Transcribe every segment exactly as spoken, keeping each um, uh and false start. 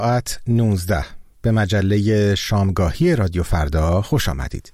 ساعت نوزده به مجله شامگاهی رادیو فردا خوش آمدید.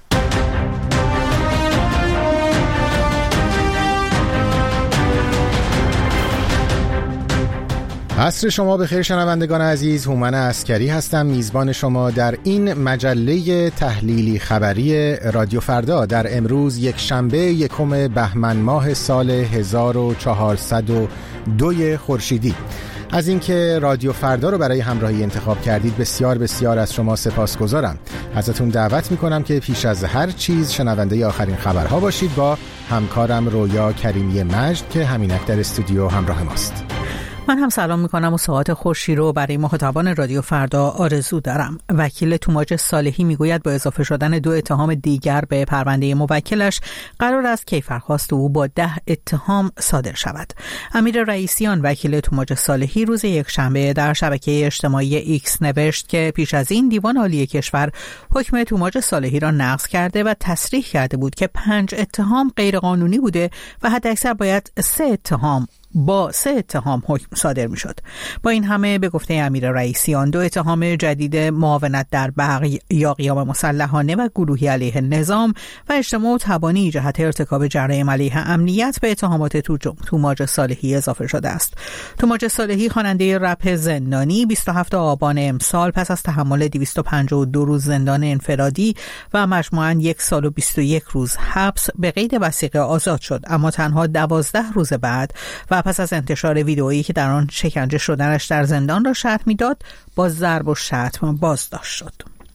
عصر شما بخیر شنوندگان عزیز، هومن عسکری هستم، میزبان شما در این مجله تحلیلی خبری رادیو فردا در امروز یک شنبه یکم بهمن ماه سال هزار و چهارصد و دو خورشیدی. از اینکه رادیو فردا رو برای همراهی انتخاب کردید بسیار بسیار از شما سپاسگزارم. ازتون دعوت میکنم که پیش از هر چیز شنونده آخرین خبرها باشید با همکارم رویا کریمی مجد که همینک در استودیو همراه ماست. من هم سلام میکنم و ساعت خوشی رو برای مخاطبان رادیو فردا آرزو دارم. وکیل توماج صالحی میگوید با اضافه شدن دو اتهام دیگر به پرونده موکلش قرار است کیفرخواست او با ده اتهام صادر شود. امیر رئیسیان وکیل توماج صالحی روز یکشنبه در شبکه اجتماعی ایکس نوشت که پیش از این دیوان عالی کشور حکم توماج صالحی را نقض کرده و تصریح کرده بود که پنج اتهام غیرقانونی بوده و حداکثر باید سه اتهام با سه اتهام حکم صادر می شد. با این همه به گفته امیر رئیسیان دو اتهام جدید معاونت در بغی یا قیام مسلحانه و گروهی علیه نظام و اجتماع و تبانی جهت ارتکاب جرایم علیه امنیت به اتهامات توماج صالحی اضافه شده است. توماج صالحی خواننده رپ زندانی بیست و هفتم آبان امسال پس از تحمل دویست و پنجاه و دو روز زندان انفرادی و مجموعاً یک سال و بیست و یک روز حبس به قید وثیقه آزاد شد، اما تنها دوازده روز بعد و پس از انتشار ویدئویی که در آن شکنجه شدنش در زندان را شرح میداد با ضرب و شتم بازداشت شد.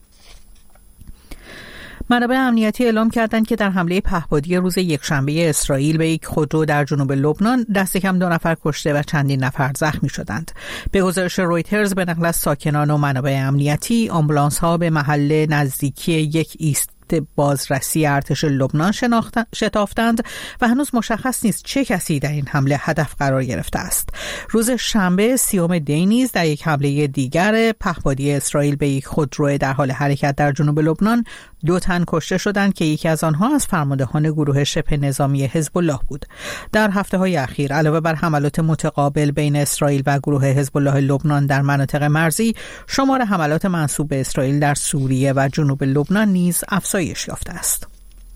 منابع امنیتی اعلام کردند که در حمله پهپادی روز یکشنبه اسرائیل به یک خودرو در جنوب لبنان دست کم دو نفر کشته و چندین نفر زخمی شدند. به گزارش رویترز به نقل از ساکنان و منابع امنیتی، آمبولانس ها به محل نزدیکی یک ایست بازرسی ارتش لبنان شتافتند و هنوز مشخص نیست چه کسی در این حمله هدف قرار گرفته است. روز شنبه سیوم دی نیز در یک حمله دیگر پهپادی اسرائیل به یک خودرو در حال حرکت در جنوب لبنان دو تن کشته شدند که یکی از آنها از فرماندهان گروه شبه نظامی حزب الله بود. در هفته‌های اخیر علاوه بر حملات متقابل بین اسرائیل و گروه حزب الله لبنان در مناطق مرزی، شمار حملات منسوب به اسرائیل در سوریه و جنوب لبنان نیز افزایش یافته است.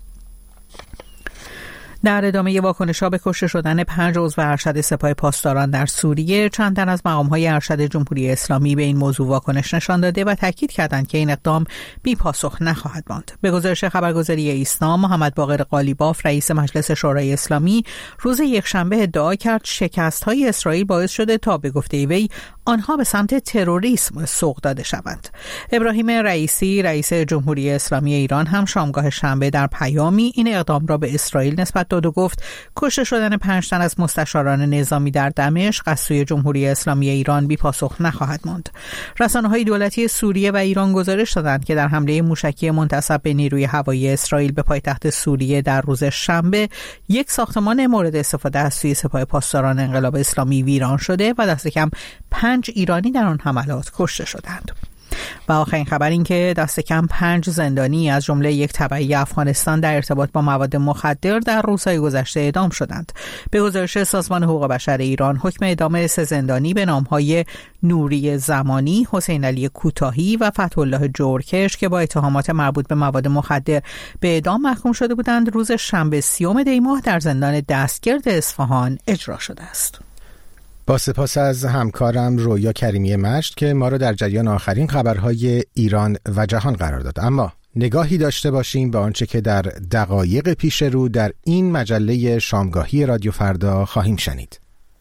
در ادامه واکنش‌ها به کشته شدن پنج عضو ارشد سپاه پاسداران در سوریه، چند تن از مقام‌های ارشد جمهوری اسلامی به این موضوع واکنش نشان داده و تاکید کردند که این اقدام بی پاسخ نخواهد ماند. به گزارش خبرگزاری ایسنا، محمد باقر قالیباف رئیس مجلس شورای اسلامی روز یکشنبه ادعا کرد شکست‌های اسرائیل باعث شده تا به گفته وی آنها به سمت تروریسم سوق داده شوند. ابراهیم رئیسی رئیس جمهوری اسلامی ایران هم شامگاه شنبه در پیامی این اقدام را به اسرائیل نسبت داد و گفت کشته شدن پنج تن از مستشاران نظامی در دمشق از سوی جمهوری اسلامی ایران بی پاسخ نخواهد ماند. رسانه‌های دولتی سوریه و ایران گزارش دادند که در حمله موشکی منتصب به نیروی هوایی اسرائیل به پایتخت سوریه در روز شنبه یک ساختمان مورد استفاده از سوی سپاه پاسداران انقلاب اسلامی ویران شده و دست کم پنج ایرانی در آن حملات کشته شدند. و آخرین خبر این که دست کم پنج زندانی از جمله یک تبعی افغانستان در ارتباط با مواد مخدر در روزهای گذشته اعدام شدند. به گزارش سازمان حقوق بشر ایران، حکم اعدام سه زندانی به نامهای نوری زمانی، حسین علی کوتاهی و فتح‌الله جورکش که با اتهامات مربوط به مواد مخدر به اعدام محکوم شده بودند، روز شنبه سیوم دی ماه در زندان دستگرد اصفهان اجرا شده است. با سپاس از همکارم رویا کریمی مجد که ما را در جریان آخرین خبرهای ایران و جهان قرار داد. اما نگاهی داشته باشیم به آنچه که در دقایق پیش رو در این مجله شامگاهی رادیو فردا خواهیم شنید.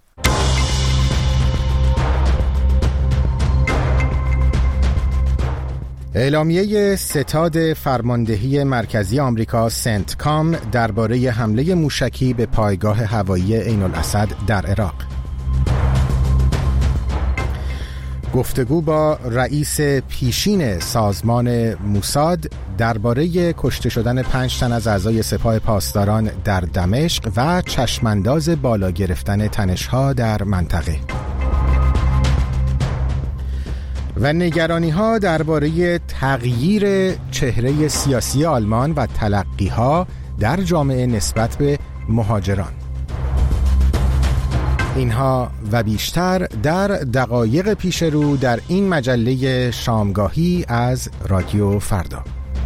اعلامیه ستاد فرماندهی مرکزی آمریکا سنتکام درباره حمله موشکی به پایگاه هوایی عین الاسد در عراق. گفتگو با رئیس پیشین سازمان موساد درباره کشته شدن پنج تن از اعضای سپاه پاسداران در دمشق و چشمانداز بالا گرفتن تنش‌ها در منطقه. و نگرانی‌ها درباره تغییر چهره سیاسی آلمان و تلقی‌ها در جامعه نسبت به مهاجران. اینها و بیشتر در دقایق پیش رو در این مجله شامگاهی از رادیو فردا.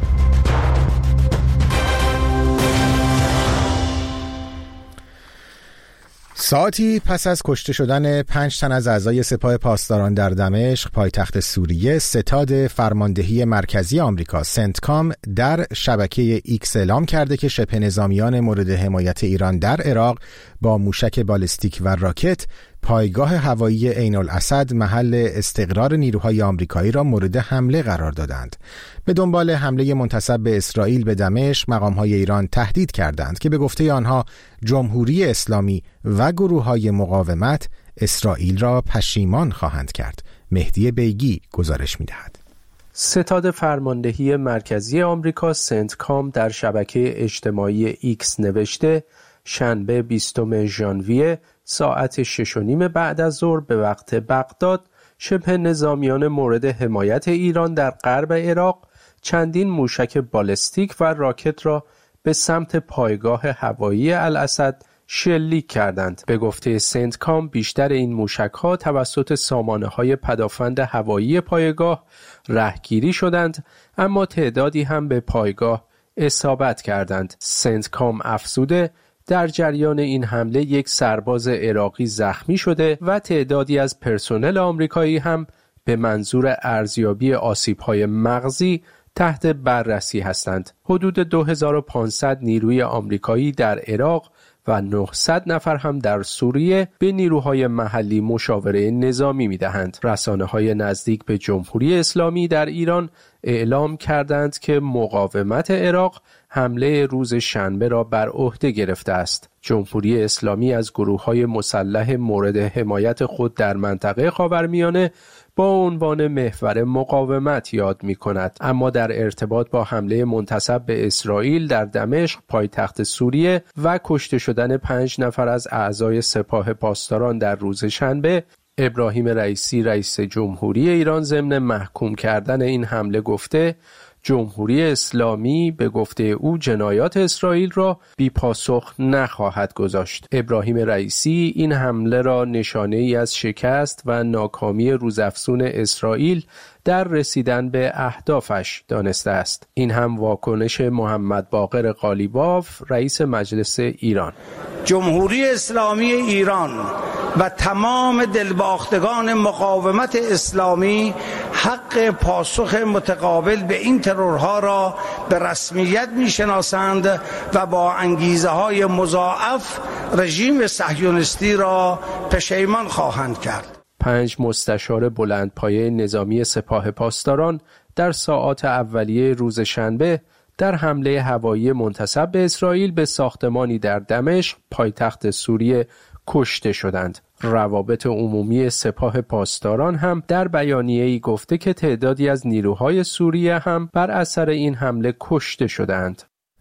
ساعتی پس از کشته شدن پنج تن از اعضای سپاه پاسداران در دمشق پایتخت سوریه، ستاد فرماندهی مرکزی آمریکا سنتکام در شبکه ایکس اعلام کرده که شبه نظامیان مورد حمایت ایران در عراق با موشک بالستیک و راکت پایگاه هوایی عین الاسد محل استقرار نیروهای آمریکایی را مورد حمله قرار دادند. به دنبال حمله منتسب به اسرائیل به دمشق، مقام‌های ایران تهدید کردند که به گفته آنها جمهوری اسلامی و گروه‌های مقاومت اسرائیل را پشیمان خواهند کرد. مهدی بیگی گزارش می‌دهد. ستاد فرماندهی مرکزی آمریکا سنتکام در شبکه اجتماعی ایکس نوشته شنبه بیستم ژانویه ساعت شش و نیم بعد از ظهر به وقت بغداد، شبه نظامیان مورد حمایت ایران در غرب عراق چندین موشک بالستیک و راکت را به سمت پایگاه هوایی الاسد شلیک کردند. به گفته سنتکام بیشتر این موشک‌ها توسط سامانه‌های پدافند هوایی پایگاه رهگیری شدند، اما تعدادی هم به پایگاه اصابت کردند. سنتکام افزوده در جریان این حمله یک سرباز عراقی زخمی شده و تعدادی از پرسنل آمریکایی هم به منظور ارزیابی آسیب‌های مغزی تحت بررسی هستند. حدود دو هزار و پانصد نیروی آمریکایی در عراق و نهصد نفر هم در سوریه به نیروهای محلی مشاوره نظامی می‌دهند. رسانه‌های نزدیک به جمهوری اسلامی در ایران اعلام کردند که مقاومت عراق حمله روز شنبه را بر عهده گرفته است. جمهوری اسلامی از گروه‌های مسلح مورد حمایت خود در منطقه خاورمیانه با عنوان محور مقاومت یاد می‌کند، اما در ارتباط با حمله منتسب به اسرائیل در دمشق پایتخت سوریه و کشته شدن پنج نفر از اعضای سپاه پاسداران در روز شنبه، ابراهیم رئیسی رئیس جمهوری ایران ضمن محکوم کردن این حمله گفته جمهوری اسلامی به گفته او جنایات اسرائیل را بی پاسخ نخواهد گذاشت. ابراهیم رئیسی این حمله را نشانه ای از شکست و ناکامی روزافزون اسرائیل در رسیدن به اهدافش دانسته است. این هم واکنش محمد باقر قالیباف رئیس مجلس ایران. جمهوری اسلامی ایران و تمام دلباختگان مقاومت اسلامی حق پاسخ متقابل به این ترورها را به رسمیت می‌شناسند و با انگیزه‌های مضاعف رژیم صهیونیستی را پشیمان خواهند کرد. پنج مستشار بلندپایه نظامی سپاه پاسداران در ساعات اولیه روز شنبه در حمله هوایی منتسب به اسرائیل به ساختمانی در دمشق پایتخت سوریه کشته شدند. روابط عمومی سپاه پاسداران هم در بیانیه‌ای گفته که تعدادی از نیروهای سوریه هم بر اثر این حمله کشته شدند.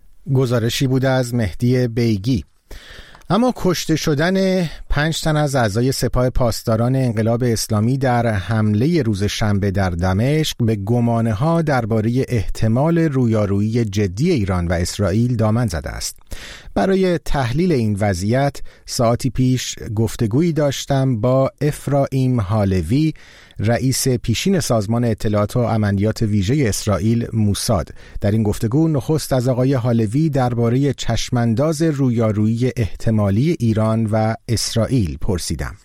گزارشی بود از مهدی بیگی. اما کشته شدن پنج تن از اعضای سپاه پاسداران انقلاب اسلامی در حمله روز شنبه در دمشق به گمانه‌ها درباره احتمال رویارویی جدی ایران و اسرائیل دامن زده است. برای تحلیل این وضعیت ساعتی پیش گفتگویی داشتم با افرایم هالوی، رئیس پیشین سازمان اطلاعات و عملیات ویژه اسرائیل موساد. در این گفتگو نخست از آقای هالوی درباره چشمانداز رویارویی احتمالی ایران و اسرائیل پرسیدم.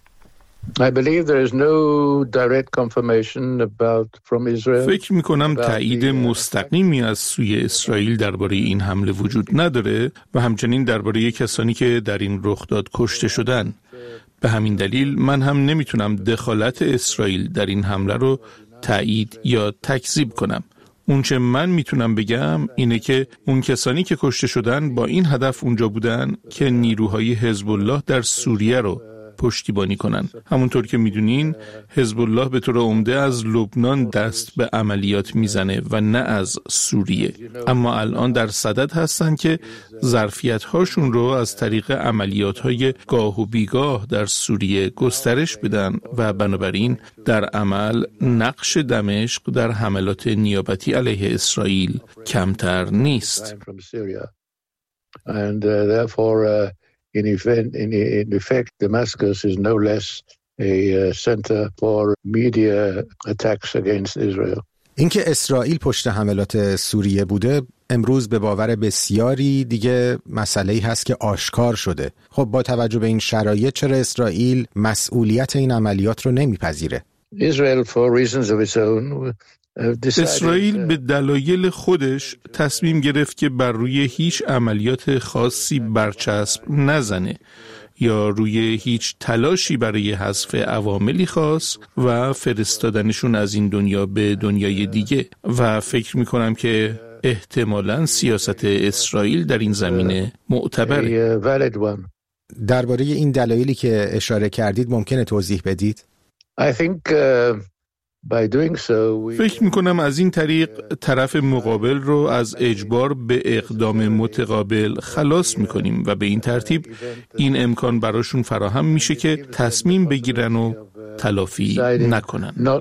I believe there is no direct confirmation about from Israel. فکر می‌کنم تایید مستقیمی از سوی اسرائیل درباره این حمله وجود نداره و همچنین درباره کسانی که در این رخداد کشته شدن. به همین دلیل من هم نمیتونم دخالت اسرائیل در این حمله رو تایید یا تکذیب کنم. اون چه من میتونم بگم اینه که اون کسانی که کشته شدن با این هدف اونجا بودن که نیروهای حزب الله در سوریه رو پشتیبانی کنن. همونطور که میدونین حزب الله به طور عمده از لبنان دست به عملیات میزنه و نه از سوریه، اما الان در صدد هستن که ظرفیت هاشون رو از طریق عملیات های گاه و بیگاه در سوریه گسترش بدن و بنابراین در عمل نقش دمشق در حملات نیابتی علیه اسرائیل کمتر نیست. And uh, therefore uh, in effect, in, in effect Damascus is no less a uh, center for media attacks against Israel. اینکه اسرائیل پشت حملات سوریه بوده امروز به باور بسیاری دیگه مسئله‌ای هست که آشکار شده. خب با توجه به این شرایط چرا اسرائیل مسئولیت این عملیات رو نمیپذیره؟ Israel for reasons of its own اسرائیل به دلایل خودش تصمیم گرفت که بر روی هیچ عملیات خاصی برچسب نزنه یا روی هیچ تلاشی برای حذف عواملی خاص و فرستادنشون از این دنیا به دنیای دیگه و فکر میکنم که احتمالاً سیاست اسرائیل در این زمینه معتبره. درباره این دلایلی که اشاره کردید ممکنه توضیح بدید؟ I think, uh... فکر میکنم از این طریق طرف مقابل رو از اجبار به اقدام متقابل خلاص میکنیم و به این ترتیب این امکان براشون فراهم میشه که تصمیم بگیرن و تلافی نکنن.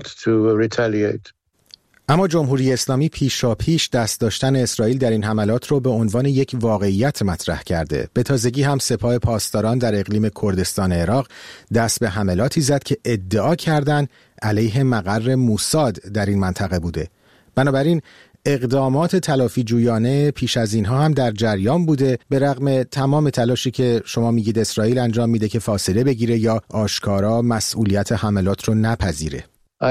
اما جمهوری اسلامی پیشاپیش دست داشتن اسرائیل در این حملات رو به عنوان یک واقعیت مطرح کرده. به تازگی هم سپاه پاسداران در اقلیم کردستان عراق دست به حملاتی زد که ادعا کردند علیه مقر موساد در این منطقه بوده. بنابراین اقدامات تلافی جویانه پیش از اینها هم در جریان بوده، به رغم تمام تلاشی که شما میگید اسرائیل انجام میده که فاصله بگیره یا آشکارا مسئولیت حملات رو نپذیره.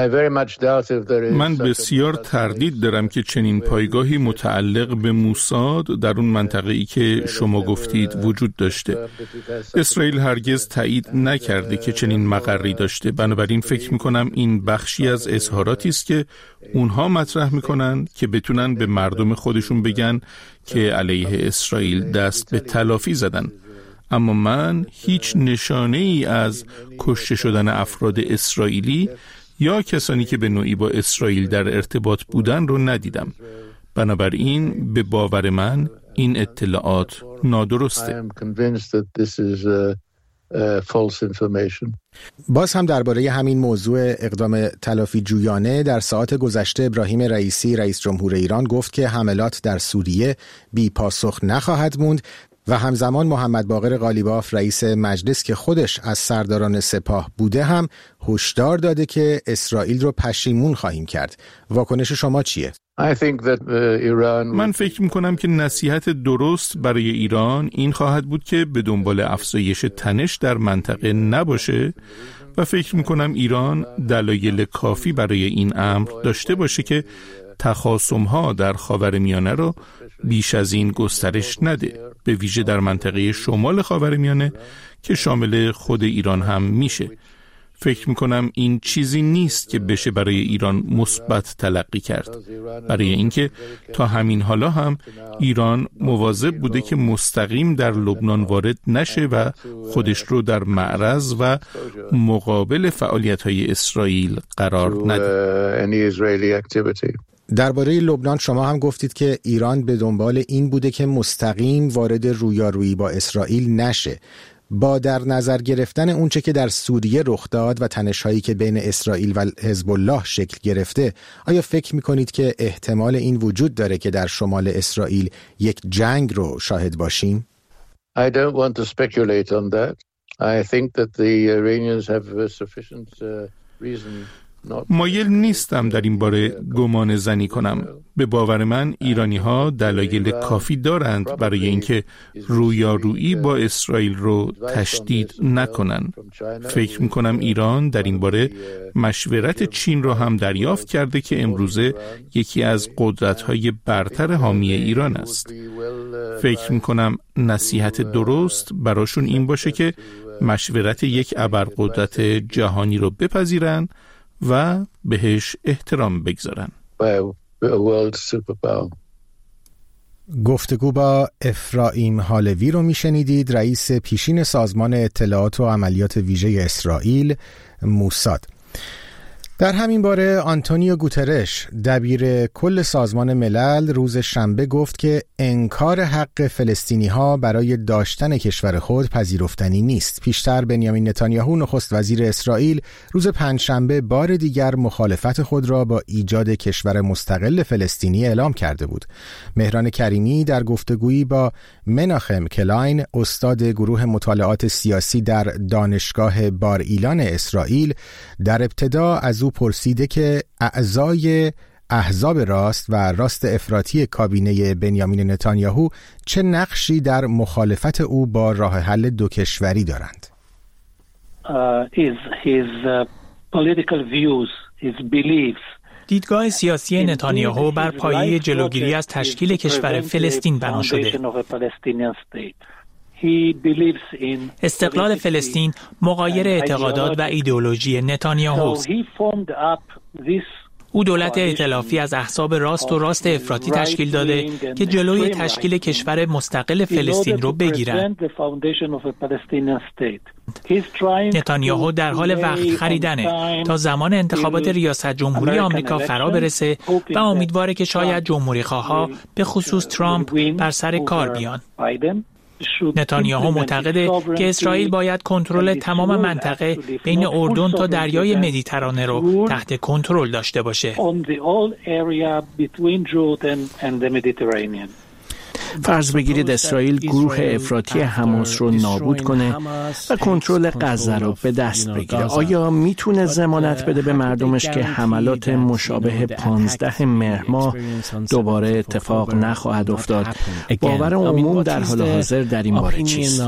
من بسیار تردید دارم که چنین پایگاهی متعلق به موساد در اون منطقه‌ای که شما گفتید وجود داشته. اسرائیل هرگز تایید نکرده که چنین مقری داشته، بنابراین فکر میکنم این بخشی از اظهاراتی است که اونها مطرح میکنن که بتونن به مردم خودشون بگن که علیه اسرائیل دست به تلافی زدن. اما من هیچ نشانه ای از کشته شدن افراد اسرائیلی یا کسانی که به نوعی با اسرائیل در ارتباط بودن رو ندیدم. بنابراین به باور من این اطلاعات نادرسته. باز هم درباره همین موضوع اقدام تلافی جویانه در ساعات گذشته ابراهیم رئیسی رئیس جمهور ایران گفت که حملات در سوریه بی پاسخ نخواهد موند و همزمان محمد باقر قالیباف رئیس مجلس که خودش از سرداران سپاه بوده هم هشدار داده که اسرائیل رو پشیمون خواهیم کرد. واکنش شما چیه؟ من فکر میکنم که نصیحت درست برای ایران این خواهد بود که به دنبال افزایش تنش در منطقه نباشه و فکر میکنم ایران دلایل کافی برای این امر داشته باشه که تخاصم‌ها در خاورمیانه رو بیش از این گسترش نده، به ویژه در منطقه شمال خاورمیانه که شامل خود ایران هم میشه. فکر میکنم این چیزی نیست که بشه برای ایران مثبت تلقی کرد، برای اینکه تا همین حالا هم ایران مواظب بوده که مستقیم در لبنان وارد نشه و خودش رو در معرض و مقابل فعالیت‌های اسرائیل قرار نده. درباره لبنان شما هم گفتید که ایران به دنبال این بوده که مستقیم وارد رویارویی با اسرائیل نشه. با در نظر گرفتن اونچه که در سوریه رخ داد و تنش‌هایی که بین اسرائیل و حزب الله شکل گرفته، آیا فکر می‌کنید که احتمال این وجود داره که در شمال اسرائیل یک جنگ رو شاهد باشیم؟ I don't want to speculate on that. I think that the Iranians have sufficient reason. مایل نیستم در این باره گمان زنی کنم. به باور من ایرانی ها دلایل کافی دارند برای اینکه رویارویی با اسرائیل رو تشدید نکنن. فکر میکنم ایران در این باره مشورت چین رو هم دریافت کرده که امروزه یکی از قدرت‌های برتر حامی ایران است. فکر میکنم نصیحت درست براشون این باشه که مشورت یک ابرقدرت جهانی رو بپذیرن و بهش احترام بگذارن. گفتگو با افرایم حالوی رو میشنیدید، رئیس پیشین سازمان اطلاعات و عملیات ویژه اسرائیل موساد. در همین باره آنتونیو گوترش دبیر کل سازمان ملل روز شنبه گفت که انکار حق فلسطینی ها برای داشتن کشور خود پذیرفتنی نیست. پیشتر بنیامین نتانیاهو نخست وزیر اسرائیل روز پنجشنبه بار دیگر مخالفت خود را با ایجاد کشور مستقل فلسطینی اعلام کرده بود. مهران کریمی در گفتگویی با مناخم کلاین استاد گروه مطالعات سیاسی در دانشگاه بار ایلان اسرائیل در ابتدا از او پرسیده که اعضای احزاب راست و راست افراطی کابینه بنیامین نتانیاهو چه نقشی در مخالفت او با راه حل دو کشوری دارند. Uh, his, his, uh, political views, his beliefs. دیدگاه سیاسی نتانیاهو بر پایه جلوگیری از تشکیل کشور فلسطین بنا شده. استقلال فلسطین مغایر اعتقادات و ایدئولوژی نتانیاهوست. او دولت ائتلافی از احزاب راست و راست افراطی تشکیل داده که جلوی تشکیل کشور مستقل فلسطین رو بگیرند. نتانیاهو در حال وقت خریدنه تا زمان انتخابات ریاست جمهوری آمریکا فرا برسه و امیدواره که شاید جمهوری خواها به خصوص ترامپ بر سر کار بیان. نتانیاهو معتقده که اسرائیل باید کنترل تمام منطقه بین اردن تا دریای مدیترانه رو تحت کنترل داشته باشه. فرض بگیرید اسرائیل گروه افراطی حماس رو نابود کنه و کنترل غزه رو به دست بگیره. آیا میتونه ضمانت بده به مردمش که حملات مشابه پانزده مهر ماه دوباره اتفاق نخواهد افتاد؟ باور عموم در حال حاضر در این باره چیست؟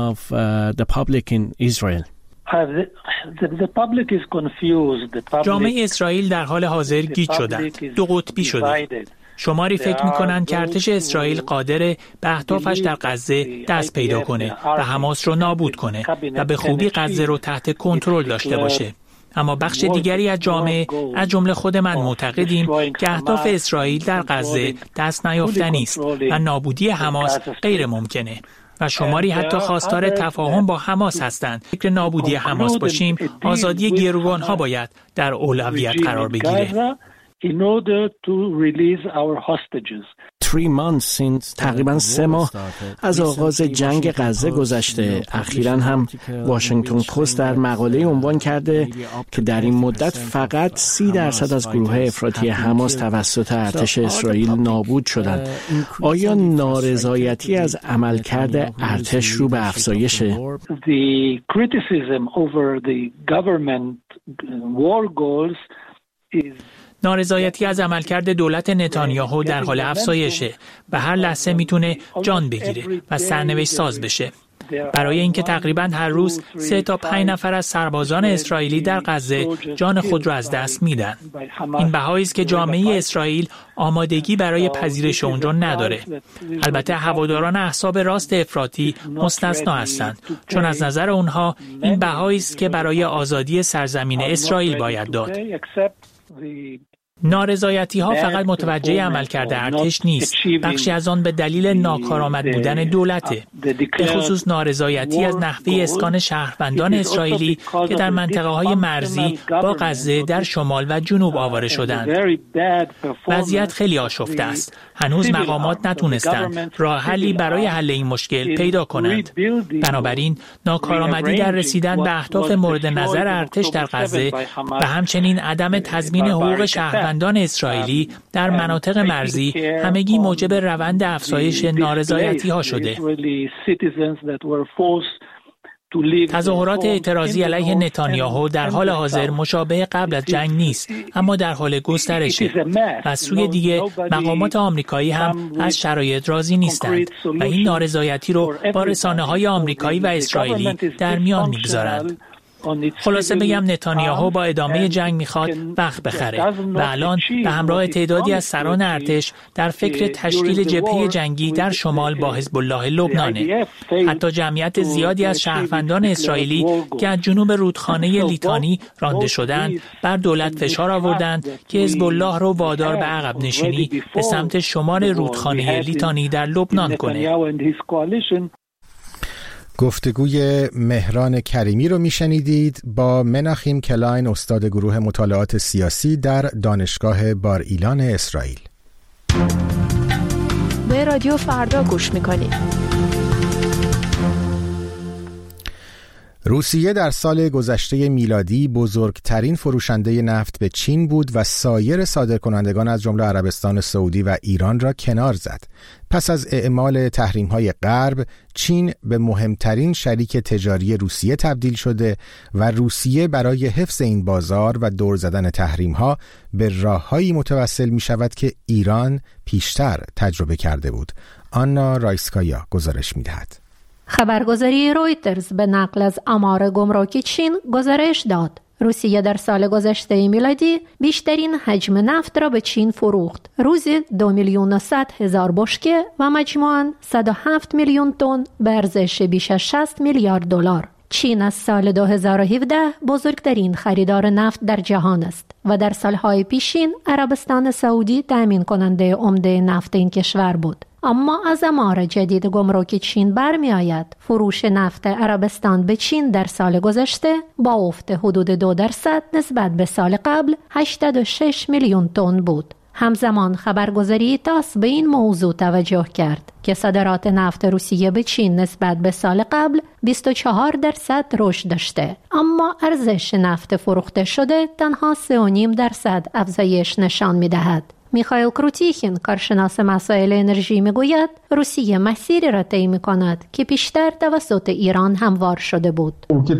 جامعه اسرائیل در حال حاضر گیج شدند، دو قطبی شده. شماری فکر می‌کنند که ارتش اسرائیل قادر به اهدافش در غزه دست پیدا کنه و حماس رو نابود کنه و به خوبی غزه رو تحت کنترل داشته باشه. اما بخش دیگری از جامعه از جمله خود من معتقدیم که اهداف اسرائیل در غزه دست نیافتنی است و نابودی حماس غیر ممکنه. و شماری حتی خواستار تفاهم با حماس هستند. فکر نابودی حماس باشیم، آزادی گروگان‌ها باید در اولویت قرار بگیره. in order to release our hostages. تقریباً سه ماه از آغاز جنگ غزه گذشته. اخیراً هم واشنگتن پست در مقاله عنوان کرده که در این مدت فقط سی درصد از گروه افراطی حماس توسط ارتش اسرائیل نابود شدند. آیا نارضایتی از عملکرد ارتش رو به افزایشه؟ The criticism over the government war goals is نارضایتی از عملکرد دولت نتانیاهو در حال افزایشه و هر لحظه میتونه جان بگیره و سرنوشت ساز بشه. برای اینکه تقریباً هر روز سه تا پنج نفر از سربازان اسرائیلی در غزه جان خود را از دست میدن. این بهایی است که جامعه اسرائیل آمادگی برای پذیرش اونجا نداره. البته هواداران احزاب راست افراطی مستثنا هستند، چون از نظر اونها این بهایی است که برای آزادی سرزمین اسرائیل باید داد. نارضایتی ها فقط متوجه عملکرد ارتش نیست، بخشی از آن به دلیل ناکارآمد بودن دولته، به خصوص نارضایتی از نحوه اسکان شهروندان اسرائیلی که در منطقه های مرزی با غزه در شمال و جنوب آواره شدند. وضعیت خیلی آشفته است. هنوز مقامات نتونستند راه حلی برای حل این مشکل پیدا کنند. بنابراین ناکارآمدی در رسیدن به اهداف مورد نظر ارتش در غزه و همچنین عدم تضمین حقوق شهروندان اسرائیلی در مناطق مرزی همگی موجب روند افزایش نارضایتی ها شده. تظاهرات اعتراضی علیه نتانیاهو در حال حاضر مشابه قبل از جنگ نیست، اما در حال گسترشه و از سوی دیگه مقامات آمریکایی هم از شرایط راضی نیستند و این نارضایتی رو با رسانه‌های آمریکایی و اسرائیلی در میان میگذارند. خلاصه بگم نتانیاهو با ادامه جنگ میخواد وقت بخره و الان به همراه تعدادی از سران ارتش در فکر تشکیل جبهه جنگی در شمال با حزب الله لبنانه. حتی جمعیت زیادی از شهروندان اسرائیلی که از جنوب رودخانه لیتانی رانده شدند بر دولت فشار آوردند که حزب الله رو وادار به عقب نشینی به سمت شمال رودخانه لیتانی در لبنان کنه. گفتگوی مهران کریمی رو میشنیدید با مناخیم کلاین، استاد گروه مطالعات سیاسی در دانشگاه بار ایلان اسرائیل. به رادیو فردا گوش میکنید. روسیه در سال گذشته میلادی بزرگترین فروشنده نفت به چین بود و سایر صادرکنندگان از جمله عربستان سعودی و ایران را کنار زد. پس از اعمال تحریم‌های غرب، چین به مهمترین شریک تجاری روسیه تبدیل شده و روسیه برای حفظ این بازار و دور زدن تحریم‌ها به راه‌هایی متوسل می‌شود که ایران پیشتر تجربه کرده بود. آنا رایسکایا گزارش می‌دهد. خبرگزاری رویترز به نقل از آمار گمرکی چین گزارش داد روسیه در سال گذشته میلادی بیشترین حجم نفت را به چین فروخت. روزی دو میلیون و صد هزار بشکه و مجموعاً صد و هفت میلیون تن به ارزش بیش از شصت میلیارد دلار. چین از سال دو هزار و هفده بزرگترین خریدار نفت در جهان است و در سالهای پیشین عربستان سعودی تامین کننده عمده نفت این کشور بود. اما از آمار جدید گمرک چین برمی آید فروش نفت عربستان به چین در سال گذشته با افت حدود دو درصد نسبت به سال قبل هشتاد و شش میلیون تن بود. همزمان خبرگزاری تاس به این موضوع توجه کرد که صادرات نفت روسیه به چین نسبت به سال قبل بیست و چهار درصد رشد داشته، اما ارزش نفت فروخته شده تنها سه و نیم درصد افزایش نشان می‌دهد. میخائیل کروتیخین، کارشناس مسائل انرژی، میگوید روسیه مسیری را طی می‌کند که پیشتر توسط ایران هموار شده بود.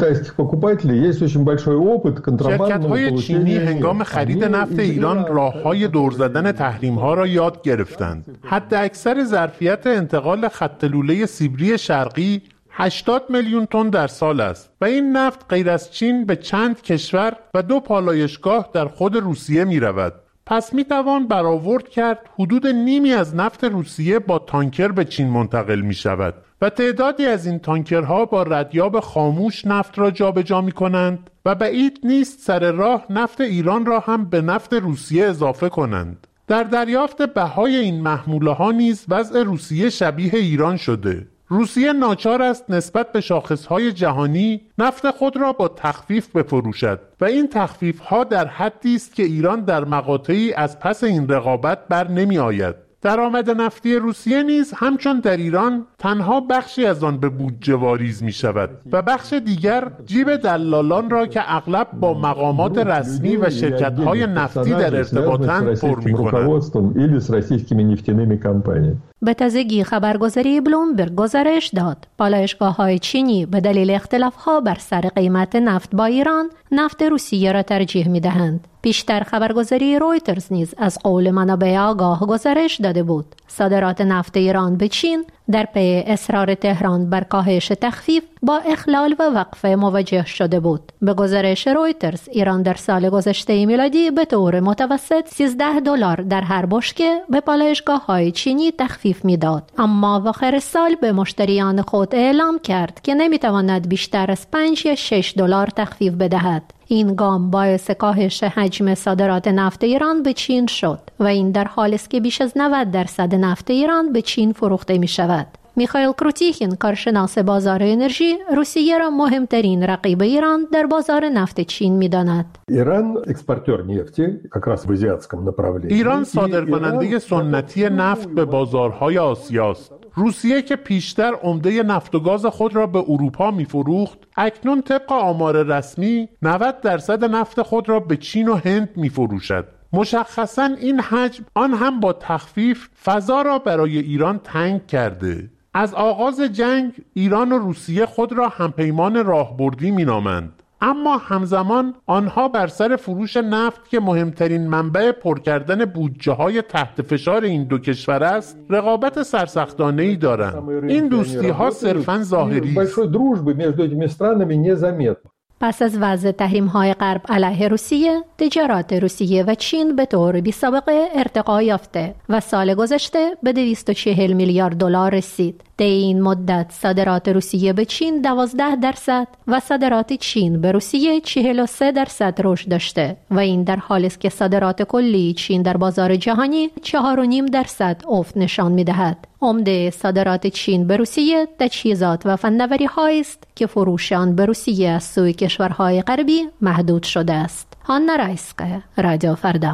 شرکت‌های چینی هنگام خرید نفت ایران راه‌های دور زدن تحریم‌ها را یاد گرفتند. حد اکثر ظرفیت انتقال خط لوله سیبری شرقی هشتاد میلیون تن در سال است و این نفت غیر از چین به چند کشور و دو پالایشگاه در خود روسیه می‌رود. پس می توان برآورد کرد حدود نیمی از نفت روسیه با تانکر به چین منتقل می شود و تعدادی از این تانکرها با ردیاب خاموش نفت را جابجا می کنند و بعید نیست سر راه نفت ایران را هم به نفت روسیه اضافه کنند. در دریافت بهای این محموله ها نیز وضع روسیه شبیه ایران شده. روسیه ناچار است نسبت به شاخصهای جهانی نفت خود را با تخفیف بفروشد و این تخفیف‌ها در حدی است که ایران در مقاطعی از پس این رقابت بر نمی آید. درآمد نفتی روسیه نیز همچون در ایران تنها بخشی از آن به بودجه واریز می شود و بخش دیگر جیب دلالان را که اغلب با مقامات رسمی و شرکت‌های نفتی در ارتباطند پر می کند. به تازگی خبرگزاری بلومبرگ گزارش داد پالایشگاه‌های چینی به دلیل اختلاف‌ها بر سر قیمت نفت با ایران نفت روسیه را ترجیح می‌دهند. پیشتر خبرگزاری رویترز نیز از قول منابع آگاه گزارش داده بود صادرات نفت ایران به چین در پی اصرار تهران بر کاهش تخفیف با اخلال و وقفه مواجه شده بود. به گزارش رویترز ایران در سال گذشته میلادی به طور متوسط سیزده دلار در هر بشکه به پالایشگاه‌های چینی تخفیف میداد، اما آخر سال به مشتریان خود اعلام کرد که نمیتواند بیشتر از پنج یا شش دلار تخفیف بدهد. این گام باعث کاهش حجم صادرات نفت ایران به چین شد و این در حالی است که بیش از نود درصد نفت ایران به چین فروخته می شود. میخائیل کروتیخین، کارشناس بازار انرژی، روسیه را مهمترین رقیب ایران در بازار نفت چین می‌داند. ایران صادرکننده سنتی نفت به بازارهای آسیاست. روسیه که پیشتر عمده نفت و گاز خود را به اروپا می‌فروخت، اکنون طبق آمار رسمی نود درصد نفت خود را به چین و هند می‌فروشد. مشخصاً این حجم، آن هم با تخفیف، فضا را برای ایران تنگ کرده. از آغاز جنگ ایران و روسیه خود را همپیمان راهبردی می‌نامند، اما همزمان آنها بر سر فروش نفت که مهمترین منبع پر کردن بودجه‌های تحت فشار این دو کشور است، رقابت سرسختانه‌ای دارند. این دوستی‌ها صرفاً ظاهری است. پس از وضع تحریم‌های غرب علیه روسیه، تجارت روسیه و چین به طور بی‌سابقه ارتقا یافته و سال گذشته به دویست و چهل میلیارد دلار رسید. طی این مدت صادرات روسیه به چین دوازده درصد و صادرات چین به روسیه چهل و سه درصد رشد داشته و این در حالی است که صادرات کلی چین در بازار جهانی چهار و نیم درصد افت نشان می‌دهد. عمده صادرات چین به روسیه تجهیزات و فناوری‌هایی است که فروش آن به روسیه از سوی کشورهای غربی محدود شده است. هانا رایسقه، رادیو فردا.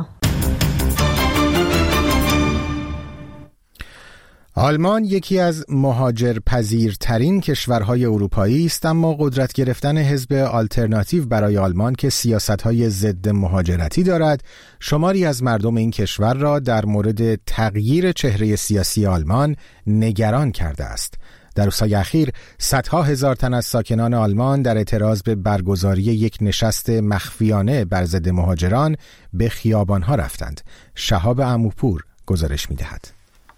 آلمان یکی از مهاجرپذیرترین کشورهای اروپایی است، اما قدرت گرفتن حزب آلترناتیو برای آلمان که سیاست‌های ضد مهاجرتی دارد، شماری از مردم این کشور را در مورد تغییر چهره سیاسی آلمان نگران کرده است. در روزهای اخیر صدها هزار تن از ساکنان آلمان در اعتراض به برگزاری یک نشست مخفیانه بر ضد مهاجران به خیابان‌ها رفتند. شهاب عموپور گزارش می‌دهد.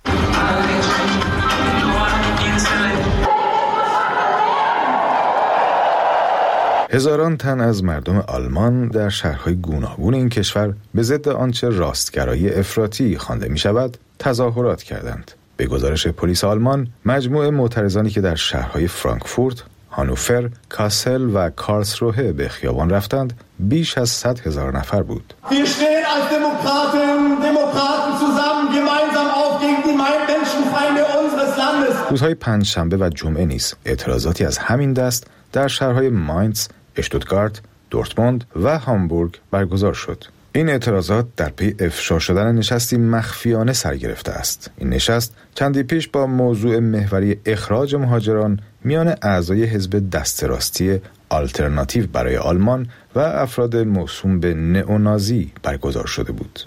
هزاران تن از مردم آلمان در شهرهای گوناگون این کشور به ضد آنچه راستگرایی افراطی خوانده می شود تظاهرات کردند. به گزارش پلیس آلمان، مجموعه معترضانی که در شهرهای فرانکفورت، هانوفر، کاسل و کارلسروه به خیابان رفتند بیش از صد هزار نفر بود. Wir stehen als Demokratinnen, Demokraten zusammen gemeinsam auf gegen die Menschenfeinde unseres Landes. روزهای پنجشنبه و جمعه نیز اعتراضاتی از همین دست در شهرهای ماینز، اشتوتگارت، دورتموند و هامبورگ برگزار شد. این اعتراضات در پی افشا شدن نشستی مخفیانه سر گرفته است. این نشست چندی پیش با موضوع محوری اخراج مهاجران میان اعضای حزب دست راستی آلترناتیو برای آلمان و افراد موسوم به نئونازی برگزار شده بود.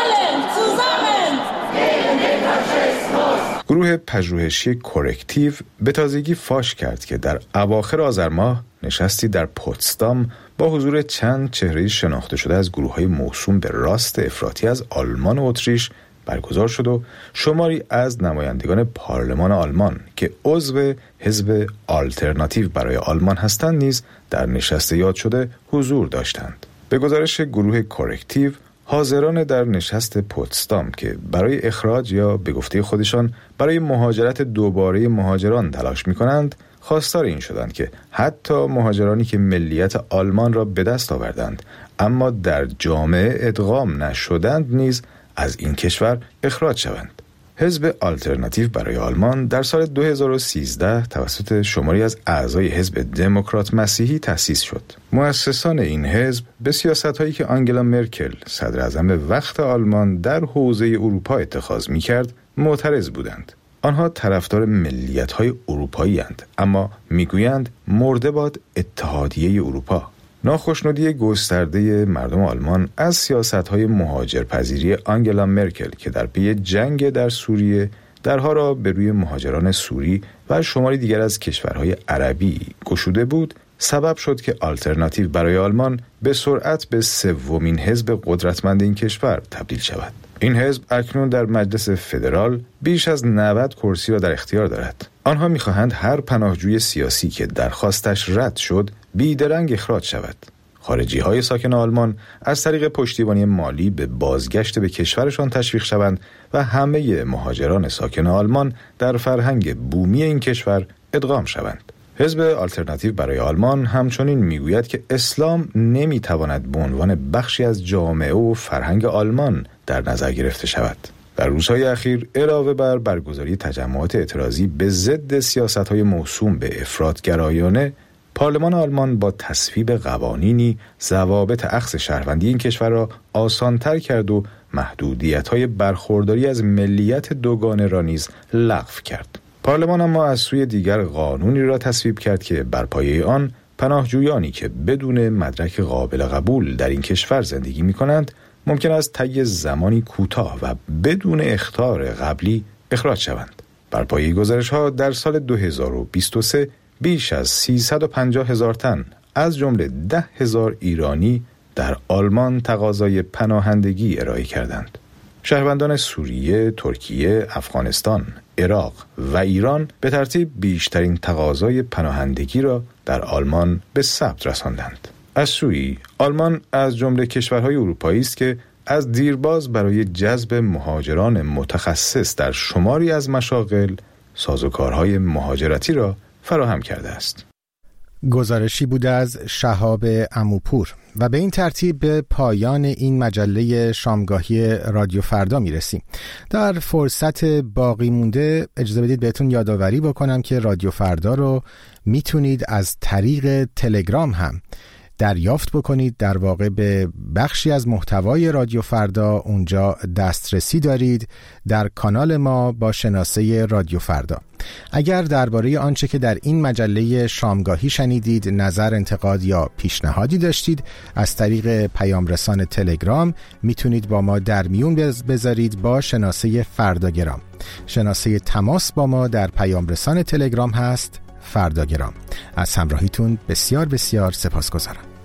گروه پژوهشی کورکتیو به تازگی فاش کرد که در اواخر آذر ماه نشستی در پوتسدام با حضور چند چهره شناخته شده از گروه‌های موسوم به راست افراطی از آلمان و اتریش برگزار شد و شماری از نمایندگان پارلمان آلمان که عضو حزب آلترناتیو برای آلمان هستند نیز در نشست یاد شده حضور داشتند. به گزارش گروه کورکتیو، حاضران در نشست پوتسدام که برای اخراج یا به گفته خودشان برای مهاجرت دوباره مهاجران تلاش می‌کنند، خواستار این شدند که حتی مهاجرانی که ملیت آلمان را به دست آوردند اما در جامعه ادغام نشدند نیز از این کشور اخراج شوند. حزب آلترناتیو برای آلمان در سال دو هزار و سیزده توسط شماری از اعضای حزب دموکرات مسیحی تأسیس شد. مؤسسان این حزب به سیاست‌هایی که آنگلا مرکل صدر اعظم وقت آلمان در حوزه اروپا اتخاذ می‌کرد معترض بودند. آنها طرفدار ملیت‌های اروپایی اند، اما میگویند مرده باد اتحادیه اروپا. ناخشنودی گسترده مردم آلمان از سیاست‌های مهاجرپذیری آنگلا مرکل که در پی جنگ در سوریه درها را به روی مهاجران سوری و شماری دیگر از کشورهای عربی گشوده بود، سبب شد که آلترناتیو برای آلمان به سرعت به سومین حزب قدرتمند این کشور تبدیل شود. این حزب اکنون در مجلس فدرال بیش از نود کرسی را در اختیار دارد. آنها می‌خواهند هر پناهجوی سیاسی که درخواستش رد شد بیدرنگ اخراج شود. خارجی‌های ساکن آلمان از طریق پشتیبانی مالی به بازگشت به کشورشان تشویق شوند و همه مهاجران ساکن آلمان در فرهنگ بومی این کشور ادغام شوند. حزب آلترناتیو برای آلمان همچنین میگوید که اسلام نمیتواند به عنوان بخشی از جامعه و فرهنگ آلمان در نظر گرفته شود. در روزهای اخیر علاوه بر برگزاری تجمعات اعتراضی به ضد سیاست‌های موسوم به افراط‌گرایانه، پارلمان آلمان با تصویب قوانینی ضوابط اخذ شهروندی این کشور را آسان‌تر کرد و محدودیت‌های برخورداری از ملیت دوگانه را نیز لغو کرد. پارلمان اما از سوی دیگر قانونی را تصویب کرد که بر پایه آن پناهجویانی که بدون مدرک قابل قبول در این کشور زندگی می‌کنند ممکن است طی زمانی کوتاه و بدون اخطار قبلی اخراج شوند. بر پایه گزارش‌ها در سال دو هزار و بیست و سه بیش از سیصد و پنجاه هزار تن از جمله ده هزار ایرانی در آلمان تقاضای پناهندگی ارائه کردند. شهروندان سوریه، ترکیه، افغانستان، عراق و ایران به ترتیب بیشترین تقاضای پناهندگی را در آلمان به ثبت رساندند. از سوی آلمان از جمله کشورهای اروپایی است که از دیرباز برای جذب مهاجران متخصص در شماری از مشاغل سازوکارهای مهاجرتی را فراهم کرده است. گزارشی بود از شهاب عموپور و به این ترتیب به پایان این مجله شامگاهی رادیو فردا میرسیم. در فرصت باقی مونده اجازه بدید بهتون یادآوری بکنم که رادیو فردا رو میتونید از طریق تلگرام هم دریافت بکنید. در واقع به بخشی از محتوای رادیو فردا اونجا دسترسی دارید در کانال ما با شناسه رادیو فردا. اگر درباره آنچه که در این مجله شامگاهی شنیدید نظر، انتقاد یا پیشنهادی داشتید، از طریق پیام رسان تلگرام میتونید با ما در میون بذارید با شناسه فرداگرام. شناسه تماس با ما در پیام رسان تلگرام هست فرداگرام. از همراهیتون بسیار بسیار سپاسگزارم.